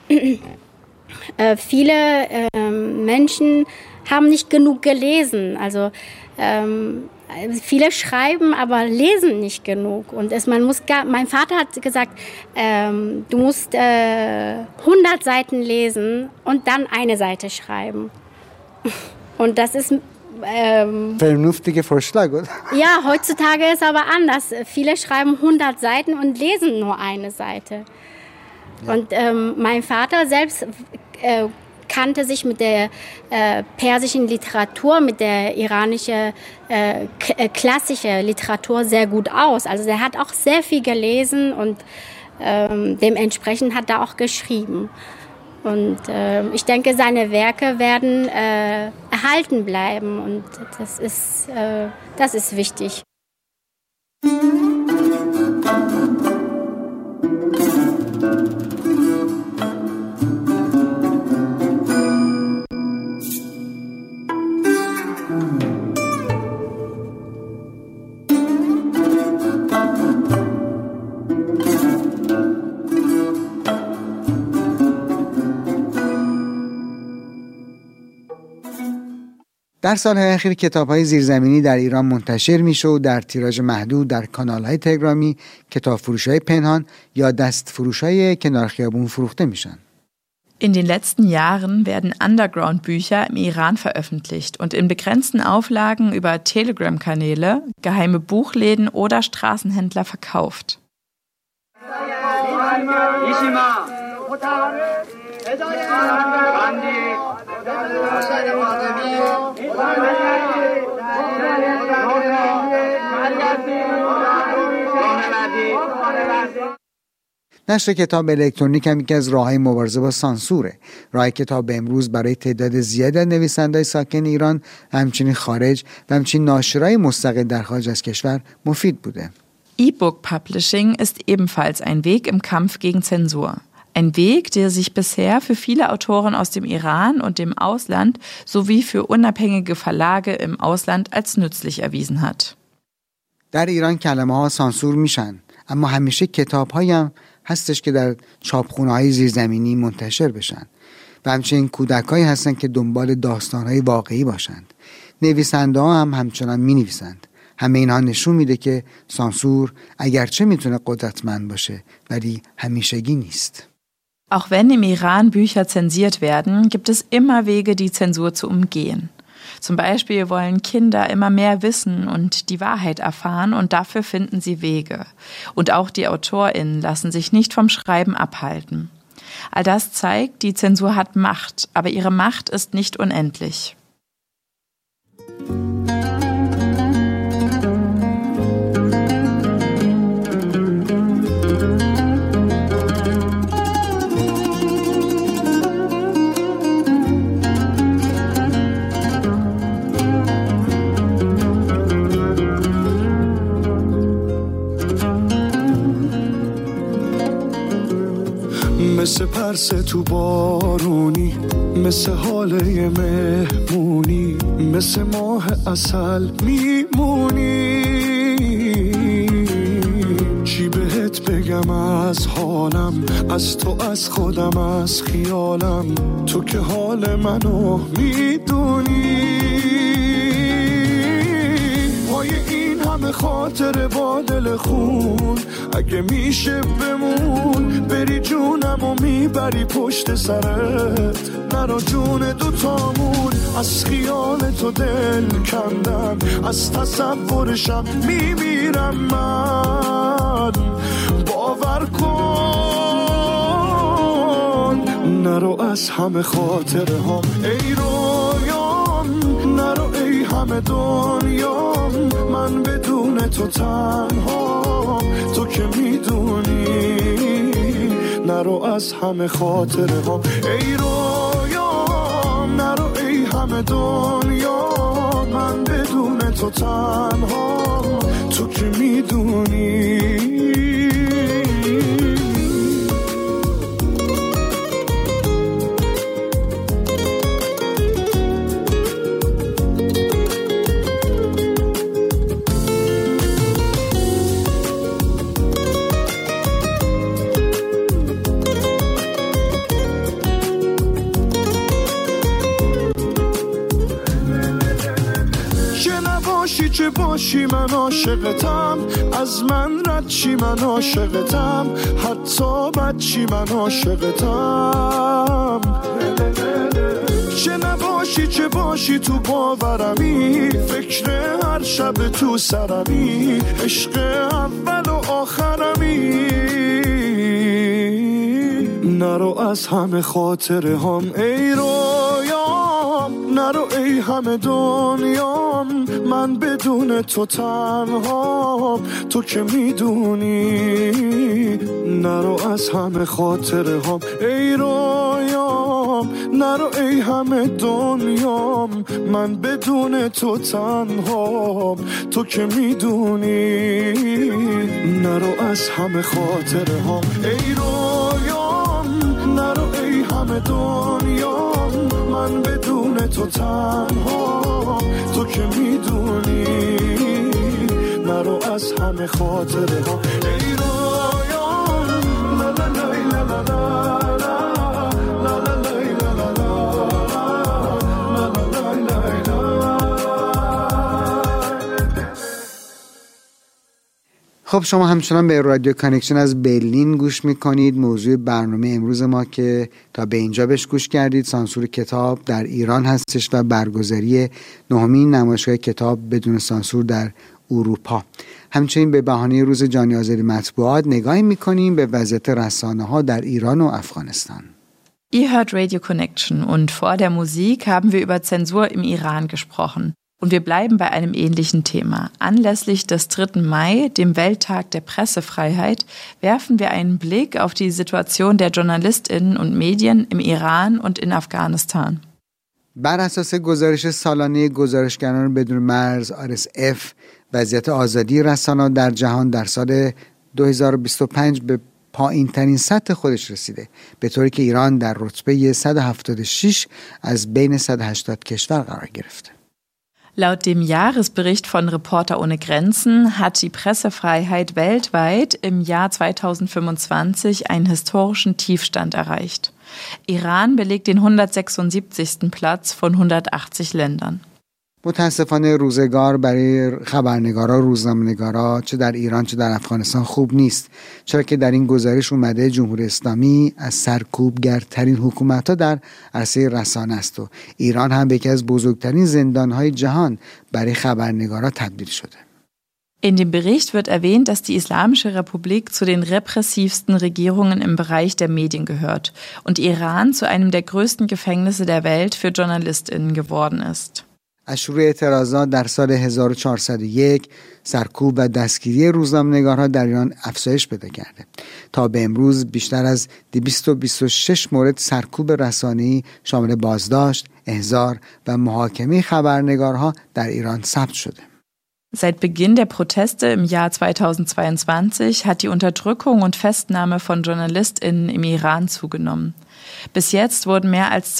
viele Menschen haben nicht genug gelesen. Also viele schreiben, aber lesen nicht genug. Und mein Vater hat gesagt, du musst 100 Seiten lesen und dann eine Seite schreiben. Und das ist vernünftige Vorschlag, oder? Ja, heutzutage ist aber anders. Viele schreiben 100 Seiten und lesen nur eine Seite. Ja. Und mein Vater selbst kannte sich mit der persischen Literatur, mit der iranischen klassischen Literatur sehr gut aus. Also er hat auch sehr viel gelesen und dementsprechend hat er auch geschrieben. Und ich denke, seine Werke werden erhalten bleiben und das ist wichtig. در سالهای اخیر کتاب‌های زیرزمینی در ایران منتشر میشه و در تیراژ محدود در کانال‌های تلگرامی، کتابفروش‌های پنهان یا دستفروش‌های کنار خیابون فروخته میشن. In den letzten Jahren werden Underground-Bücher im Iran veröffentlicht und in begrenzten Auflagen über Telegram-Kanäle, geheime Buchläden oder Straßenhändler verkauft. نشر کتاب الکترونیک هم یکی از راه‌های مبارزه با سانسوره. راه کتاب امروز برای تعداد زیادی از نویسنده‌های ساکن ایران، همچنین خارج و همچنین ناشرای مستقل در خارج از کشور مفید بوده. E-Book Publishing ist ebenfalls ein Weg im Kampf gegen Zensur. Ein Weg, der sich bisher für viele Autoren aus dem Iran und dem Ausland sowie für unabhängige Verlage im Ausland als nützlich erwiesen hat. در ایران کلمه‌ها سانسور میشن، اما همیشه کتاب‌هایی هم هستش که در چاپخونه‌های زیرزمینی منتشر بشن و همچنین کودکایی هستن که دنبال داستان‌های واقعی باشند. نویسنده‌ها هم همچنان می‌نویسند. همه اینها نشون میده که سانسور اگرچه میتونه قدرتمند باشه ولی همیشگی نیست. Auch wenn im Iran Bücher zensiert werden, gibt es immer Wege, die Zensur zu umgehen. Zum Beispiel wollen Kinder immer mehr wissen und die Wahrheit erfahren und dafür finden sie Wege. Und auch die AutorInnen lassen sich nicht vom Schreiben abhalten. All das zeigt, die Zensur hat Macht, aber ihre Macht ist nicht unendlich. مثل پرسه تو بارونی، مثل حاله مهمونی، مثل ماه عسل میمونی. چی بهت بگم از حالم، از تو، از خودم، از خیالم، تو که حال منو میدونی. پای این همه خاطر با دل خون، اگه میشه بمون، بری جونمو میبری پشت سرت، نرو جون دوتامون. از خیال تو دل کندم، از تصورشم میمیرم من. باور کن نرو از همه خاطره هم ای رویام، نرو ای همه دنیام، من بدون تو تنها، تو که میدونی. نرو از همه خاطره هم ای رویام، نرو ای همه دنیا، من بدون تو تنها، تو که میدونی. نباشی چه باشی من عاشقتم، از من رد چی من عاشقتم، حتی بد چی من عاشقتم. چه نباشی چه باشی تو باورمی، فکر هر شب تو سرمی، عشق اول و آخرمی. نرو از همه خاطره هم ای رویام، نرو ای همه دنیام، من بدون تو تنها، تو که میدونی. نرو از همه خاطره هم ای رویام، نرو ای همه دنیام، من بدون تو تنها، تو که میدونی. نرو از همه خاطره هم ای رویام، نرو ای همه دنیام، من بدون تو تنها، تو که میدونی. نرو از همه خاطره ها ای رویام. لا لا لا لا لا لا لا لا لا لا. خب شما همچنان به رادیو کانکشن از برلین گوش میکنید. موضوع برنامه امروز ما که تا به اینجا بهش گوش کردید سانسور کتاب در ایران هستش و برگزاری 9مین نمایشگاه کتاب بدون سانسور در اروپا. همچنین به بهانه روز جهانی آزادی مطبوعات نگاهی میکنیم به وضعیت رسانه ها در ایران و افغانستان. Ihr hört Radio Connection und vor der Musik haben wir über Zensur im Iran gesprochen. Und wir bleiben bei einem ähnlichen Thema. Anlässlich des 3. Mai, dem Welttag der Pressefreiheit, werfen wir einen Blick auf die Situation der JournalistInnen und Medien im Iran und in Afghanistan. بر اساس گزارش سالانه گزارشگران بدون مرز RSF، وضعیت آزادی رسانه‌ها در جهان در سال 2025 به پایین ترین سطح خودش رسیده، به طوری که ایران در رتبه 176 از بین 180 کشور قرار گرفته. Laut dem Jahresbericht von Reporter ohne Grenzen hat die Pressefreiheit weltweit im Jahr 2025 einen historischen Tiefstand erreicht. Iran belegt den 176. Platz von 180 Ländern. متاسفانه روزگار برای خبرنگارا، روزنامه‌نگارا چه در ایران چه در افغانستان خوب نیست، چرا که در این گزارش اومده جمهوری اسلامی از سرکوبگرترین حکومت‌ها در عرصه رسانه است و ایران هم به یکی از بزرگترین زندان‌های جهان برای خبرنگارا تبدیل شده. In dem Bericht wird erwähnt, dass die Islamische Republik zu den repressivsten Regierungen im Bereich der Medien gehört und Iran zu einem der größten Gefängnisse der Welt für JournalistInnen geworden ist. از شروع اعتراضات در سال 1401 سرکوب و دستگیری روزنامه‌نگارها در ایران افزایش پیدا کرده. تا به امروز بیشتر از 226 مورد سرکوب رسانه‌ای شامل بازداشت، احضار و محاکمه خبرنگارها در ایران ثبت شده. Seit Beginn der Proteste im Jahr 2022 hat die Unterdrückung und Festnahme von JournalistInnen im Iran zugenommen. Bis jetzt wurden mehr als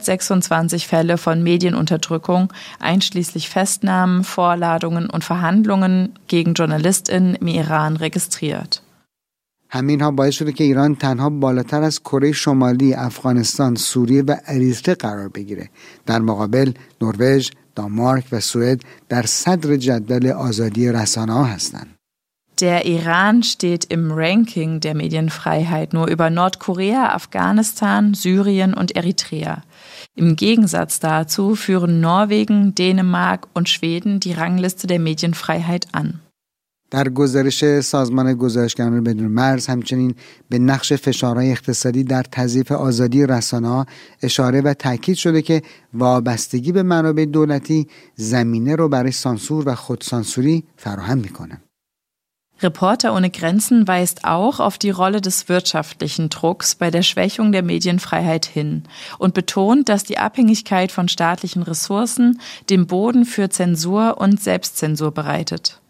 226 Fälle von Medienunterdrückung, einschließlich Festnahmen, Vorladungen und Verhandlungen gegen JournalistInnen im Iran registriert. همینها باعث شده که ایران تنها بالاتر از کره شمالی، افغانستان، سوریه و اریتره قرار بگیره. در مقابل نروژ، دانمارک و سوئد در صدر جدول آزادی رسانه‌ها هستند. Der Iran steht im Ranking der Medienfreiheit nur über Nordkorea, Afghanistan, Syrien und Eritrea. Im Gegensatz dazu führen Norwegen, Dänemark und Schweden die Rangliste der Medienfreiheit an. در گزارش سازمان گزارشگران بدون مرز همچنین به نقش فشارهای اقتصادی در تضعیف آزادی رسانه‌ها اشاره و تاکید شده که وابستگی به منابع دولتی زمینه رو برای سانسور و خودسانسوری فراهم می‌کنه. Reporter ohne Grenzen weist auch auf die Rolle des wirtschaftlichen Drucks bei der Schwächung der Medienfreiheit hin und betont, dass die Abhängigkeit von staatlichen Ressourcen den Boden für Zensur und Selbstzensur bereitet.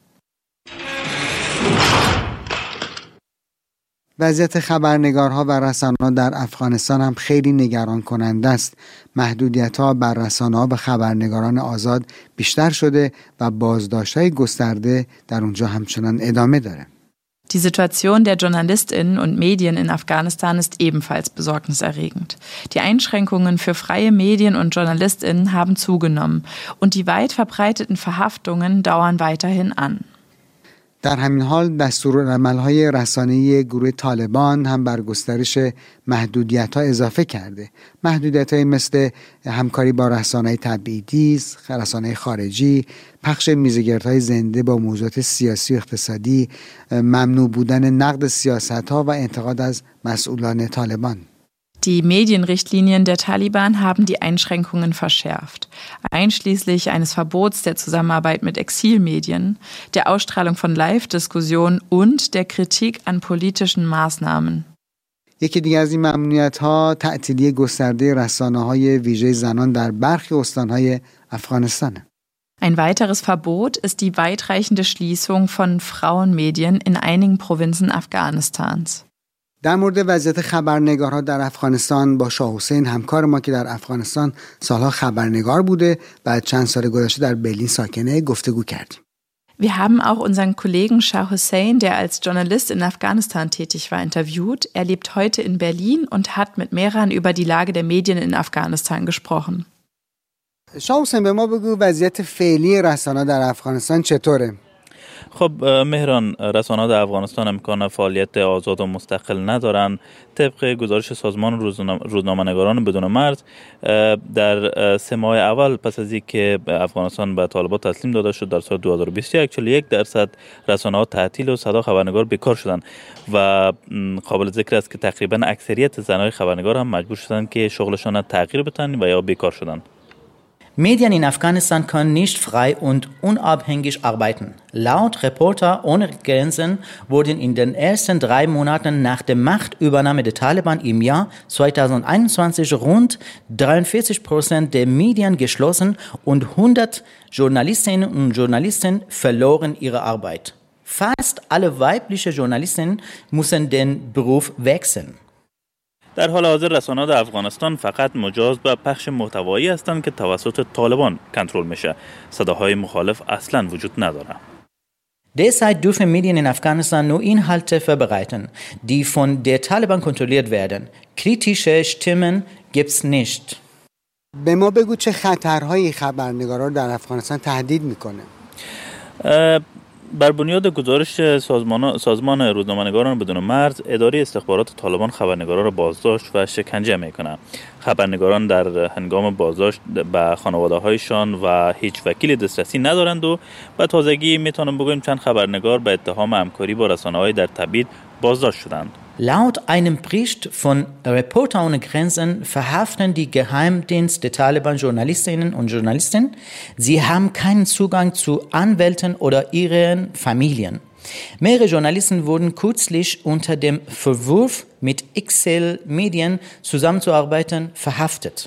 وضعیت خبرنگارها و رسانه‌ها در افغانستان هم خیلی نگران کننده است. محدودیت‌ها بر رسانه‌ها و خبرنگاران آزاد بیشتر شده و بازداشت‌های گسترده در اونجا همچنان ادامه داره. Die Situation der JournalistInnen und Medien in Afghanistan ist ebenfalls besorgniserregend. Die Einschränkungen für freie Medien und JournalistInnen haben zugenommen und die weit verbreiteten Verhaftungen dauern weiterhin an. در همین حال دستورالعمل‌های رسانه‌ای گروه طالبان هم بر گسترش محدودیت‌ها اضافه کرده. محدودیت‌های مثل همکاری با رسانه‌های تبعیدی، رسانه‌های خارجی، پخش میزگردهای زنده با موضوعات سیاسی و اقتصادی، ممنوع بودن نقد سیاست‌ها و انتقاد از مسئولان طالبان. Die Medienrichtlinien der Taliban haben die Einschränkungen verschärft, einschließlich eines Verbots der Zusammenarbeit mit Exilmedien, der Ausstrahlung von Live-Diskussionen und der Kritik an politischen Maßnahmen. یکی دیگر از این ممنوعیت‌ها تعطیلی گسترده رسانه‌های ویژه زنان در برخی استان‌های افغانستان. Ein weiteres Verbot ist die weitreichende Schließung von Frauenmedien in einigen Provinzen Afghanistans. در مورد وضعیت خبرنگارها در افغانستان با شاه حسین همکار ما که در افغانستان سالها خبرنگار بوده و چند سال گذشته در برلین ساکنه گفتگو کردیم. Wir haben auch unseren Kollegen Shah Hussein, der als Journalist in Afghanistan tätig war, interviewt. Er lebt heute in Berlin und hat mit Mehran über die Lage der Medien in Afghanistan gesprochen. شاه حسین به ما بگو وضعیت فعلی رسانه‌ها در افغانستان چطوره؟ خب مهران، رسانه‌ها در افغانستان امکان فعالیت آزاد و مستقل ندارند. طبق گزارش سازمان روزنامه‌نگاران بدون مرز در 3 ماه اول پس از اینکه افغانستان به طالبان تسلیم داده شد در سال 2021 41% رسانه‌ها تعطیل و صدا خبرنگار بیکار شدند و قابل ذکر است که تقریبا اکثریت زنای خبرنگار هم مجبور شدند که شغلشان تغییر بدن و یا بیکار شدند. Medien in Afghanistan können nicht frei und unabhängig arbeiten. Laut Reporter ohne Grenzen wurden in den ersten 3 Monaten nach der Machtübernahme der Taliban im Jahr 2021 rund 43% der Medien geschlossen und 100 Journalistinnen und Journalisten verloren ihre Arbeit. Fast alle weibliche Journalisten müssen den Beruf wechseln. در حال حاضر رسانه‌ها در افغانستان فقط مجاز به پخش محتوایی هستند که توسط طالبان کنترل میشه. صداهای مخالف اصلاً وجود نداره. Derzeit dürfen Medien in Afghanistan nur Inhalte verbreiten, die von der Taliban kontrolliert werden. Kritische Stimmen gibt's nicht. به ما بگو چه خطرهایی خبرنگارا رو در افغانستان تهدید میکنه؟ بر بنیاد گزارش سازمان روزنامه‌نگاران بدون مرز، اداره استخبارات طالبان خبرنگاران را بازداشت و شکنجه میکنه. خبرنگاران در هنگام بازداشت به خانواده‌هایشان و هیچ وکیل دسترسی ندارند و به تازگی میتونم بگویم چند خبرنگار به اتهام همکاری با رسانه‌های در تبعید بازداشت شدند. Laut einem Bericht von Reporter ohne Grenzen verhaften die Geheimdienste der Taliban Journalistinnen und Journalisten. Sie haben keinen Zugang zu Anwälten oder ihren Familien. Mehrere Journalisten wurden kürzlich unter dem Vorwurf, mit Exil-Medien zusammenzuarbeiten, verhaftet.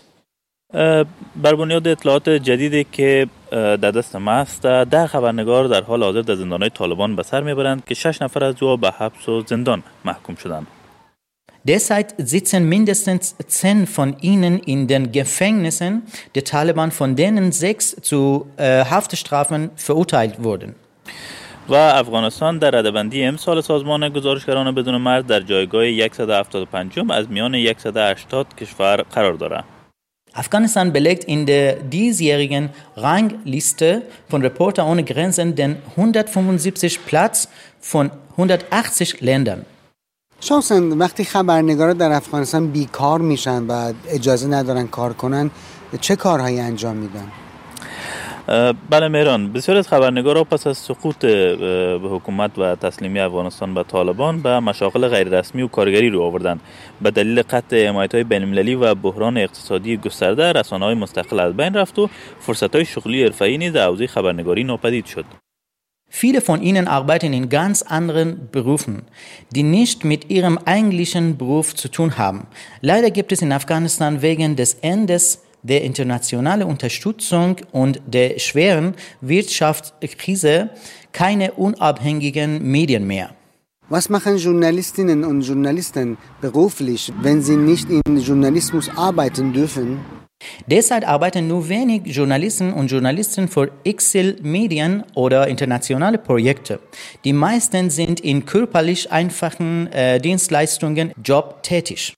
بر بنیاد اطلاعات جدیدی که در دست ما است، 10 خبرنگار در حال حاضر در زندان‌های طالبان به سر میبرند که 6 نفر از او به حبس و زندان محکوم شدند. Derzeit sitzen mindestens 10 von ihnen in den Gefängnissen der Taliban, von denen 6 zu Haftstrafen verurteilt wurden. و افغانستان در رده‌بندی امسال سازمان گزارشگران بدون مرز در جایگاه 175 از میان 180 کشور قرار دارد. Afghanistan belegt in der diesjährigen Rangliste von Reporter ohne Grenzen den 175. Platz von 180 Ländern. شانسن وقتی خبرنگارا در افغانستان بیکار میشن و اجازه ندارن کار کنن چه کارهایی انجام میدن؟ بله مهران، بسیار از خبرنگارا پس از سقوط به حکومت و تسلیمی افغانستان به طالبان به مشاغل غیررسمی و کارگری رو آوردند. به دلیل قطع حمایت‌های بین‌المللی و بحران اقتصادی گسترده، رسانه‌های مستقل از بین رفت و فرصت‌های شغلی حرفه‌ای نیز در حوزه خبرنگاری ناپدید شد. Viele von ihnen arbeiten in ganz anderen Berufen, die nicht mit ihrem eigentlichen Beruf zu tun haben. Leider gibt es in Afghanistan wegen des Endes der internationalen Unterstützung und der schweren Wirtschaftskrise keine unabhängigen Medien mehr. Was machen Journalistinnen und Journalisten beruflich, wenn sie nicht in Journalismus arbeiten dürfen? Derzeit arbeiten nur wenig Journalisten und Journalisten für Exil Medien oder internationale Projekte. Die meisten sind in körperlich einfachen Dienstleistungen Job tätig.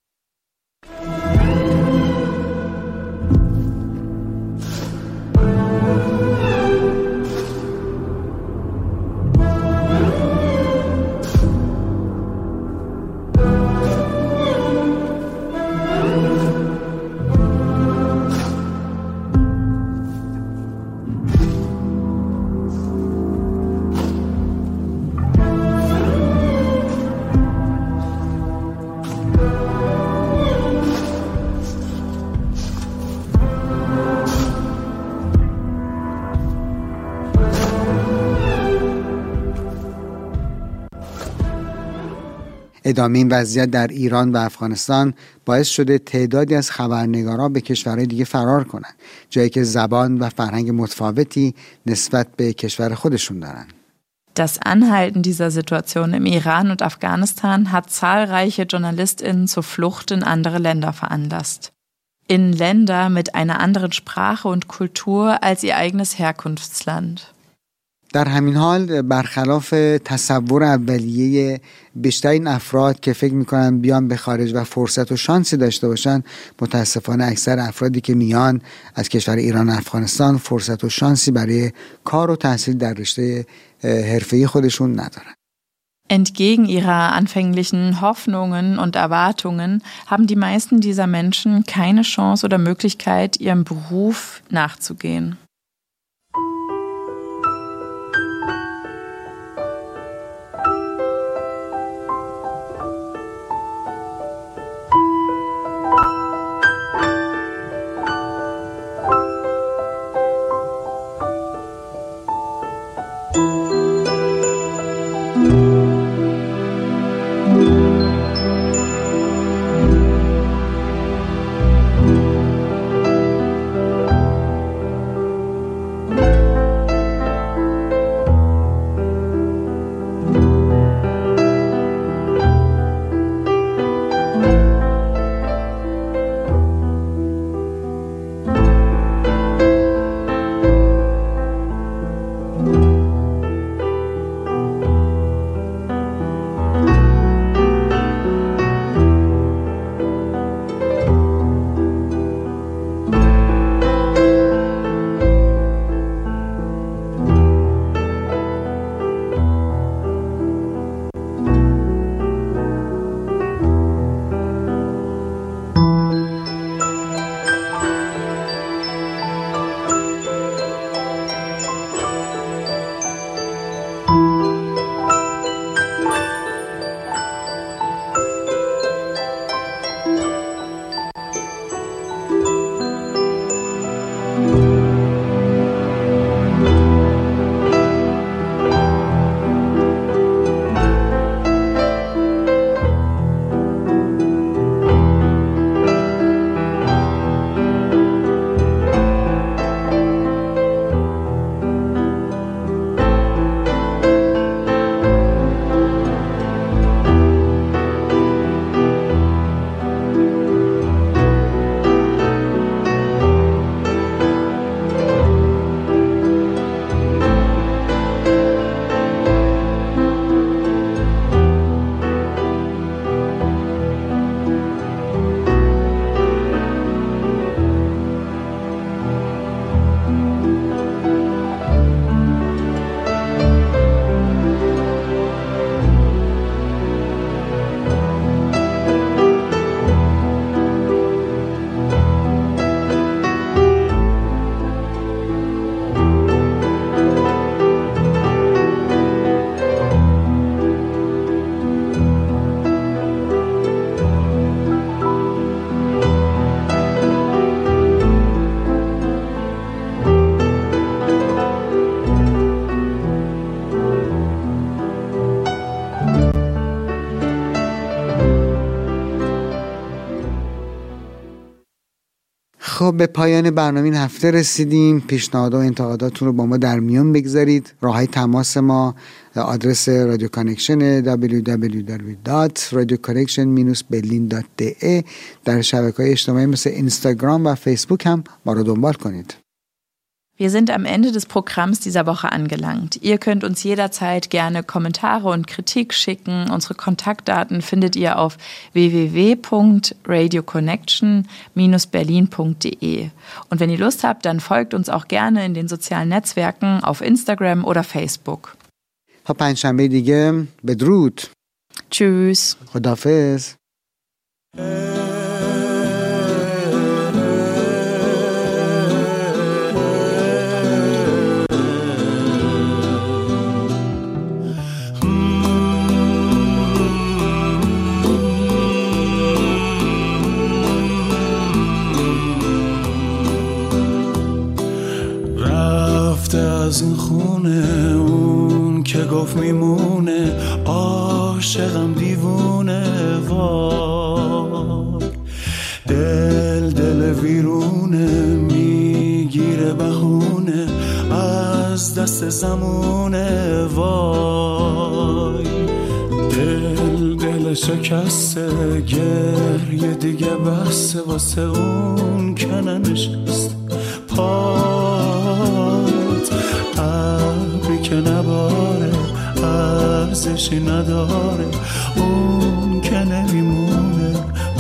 ادامه این وضعیت در ایران و افغانستان باعث شده تعدادی از خبرنگاران به کشورهای دیگه فرار کنند، جایی که زبان و فرهنگ متفاوتی نسبت به کشور خودشون دارن. Das Anhalten dieser Situation im Iran und Afghanistan hat zahlreiche JournalistInnen zur Flucht in andere Länder veranlasst. In Länder mit einer anderen Sprache und Kultur als ihr eigenes Herkunftsland. در همین حال برخلاف تصور اولیه بیشتر این افراد که فکر میکنن بیان به خارج و فرصت و شانسی داشته باشن، متاسفانه اکثر افرادی که میان از کشور ایران و افغانستان فرصت و شانسی برای کار و تحصیل در رشته حرفه‌ای خودشون ندارن. Entgegen ihrer anfänglichen Hoffnungen und Erwartungen haben die meisten dieser Menschen keine Chance oder Möglichkeit, ihrem Beruf nachzugehen. خب به پایان برنامه این هفته رسیدیم. پیشنهادات و انتقاداتتون رو با ما در میون بگذارید. راههای تماس ما آدرس رادیو کانکشن www.radioconnection-berlin.de. در شبکه‌های اجتماعی مثل اینستاگرام و فیسبوک هم ما رو دنبال کنید. Wir sind am Ende des Programms dieser Woche angelangt. Ihr könnt uns jederzeit gerne Kommentare und Kritik schicken. Unsere Kontaktdaten findet ihr auf www.radioconnection-berlin.de. Und wenn ihr Lust habt, dann folgt uns auch gerne in den sozialen Netzwerken auf Instagram oder Facebook. تا پنجشنبه دیگه بدرود. Tschüss. خداحافظ. از این خونه اون که گفت میمونه عاشقم دیوونه وای دل ویرونه میگیره بهونه از دست زمونه وای دل شکسته گریه دیگه بسته واسه اون که ننشست ابری که نباره ارزشی نداره اون که نمیمونه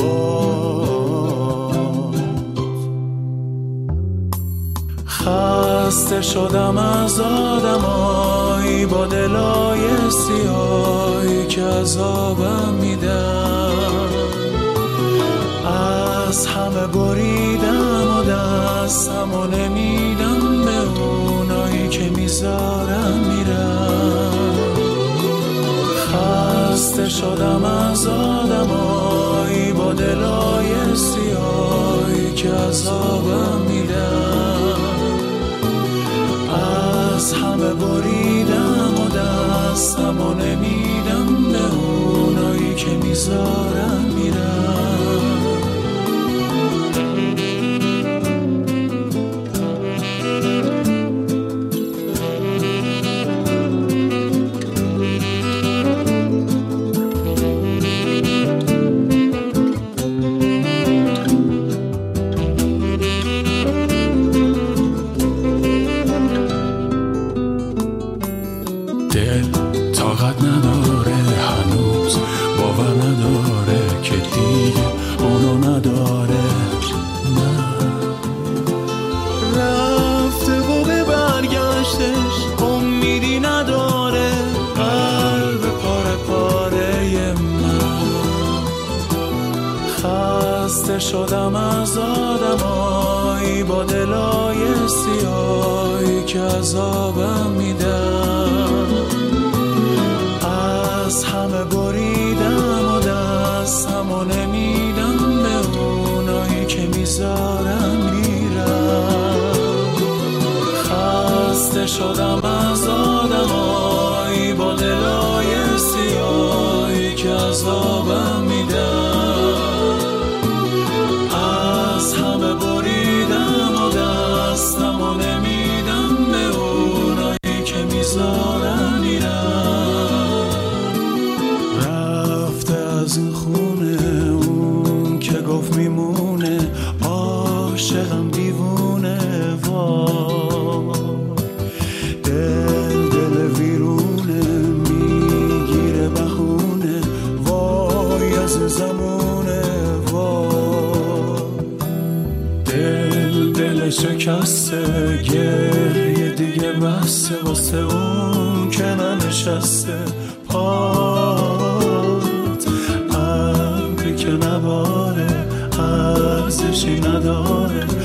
خسته شدم از آدمایی با دلای سیاهی که عذابم میدن از همه بریدم و دستمو نمیدم به اونایی که میذارم میرم خسته شدم از آدمایی با دلای سیاهی که عذابم میدم از همه بریدم و دستمو نمیدم به اونایی که میذارم میرم شدم از آدمایی با دلای سیاهی که عذابم میدم از همه بریدم و دستمو نمیدم به اونایی که میذارم میرم خسته شدم از آدمایی با دلای سیاهی که عذابم میدم رفته از این خونه اون که گفت میمونه عاشقم دیوونه وای دل ویرونه میگیره بهونه وای از این زمونه وای دل شکسته گریه دیگه بسته واسه اون که ننشسته پات ابری که نباره ارزشی نداره